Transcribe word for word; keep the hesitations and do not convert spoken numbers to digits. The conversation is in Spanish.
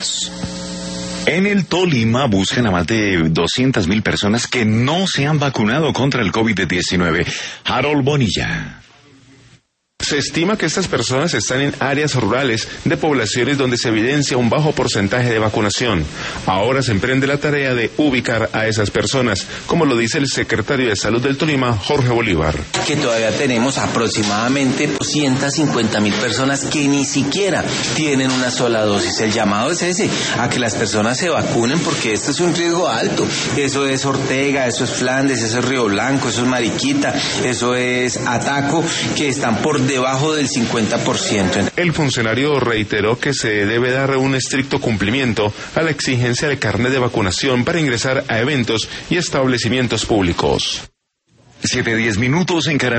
En el Tolima buscan a más de doscientas mil personas que no se han vacunado contra el COVID diecinueve. Harold Bonilla. Se estima que estas personas están en áreas rurales de poblaciones donde se evidencia un bajo porcentaje de vacunación. Ahora se emprende la tarea de ubicar a esas personas, como lo dice el secretario de Salud del Tolima, Jorge Bolívar. Que todavía tenemos aproximadamente doscientas cincuenta mil personas que ni siquiera tienen una sola dosis. El llamado es ese, a que las personas se vacunen porque esto es un riesgo alto. Eso es Ortega, eso es Flandes, eso es Río Blanco, eso es Mariquita, eso es Ataco, que están por debajo del cincuenta por ciento. El funcionario reiteró que se debe dar un estricto cumplimiento a la exigencia del carnet de vacunación para ingresar a eventos y establecimientos públicos. Siete, diez minutos en Caracas.